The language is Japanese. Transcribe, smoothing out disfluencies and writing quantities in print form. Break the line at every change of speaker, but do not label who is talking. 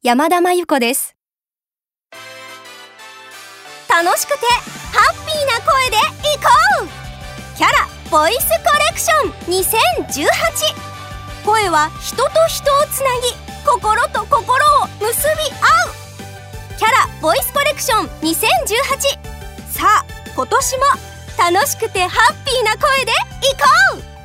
山田真由子です。楽しくてハッピーな声でいこう。キャラボイスコレクション2018。声は人と人をつなぎ、心と心を結び合う。キャラボイスコレクション2018。さあ今年も楽しくてハッピーな声でいこう。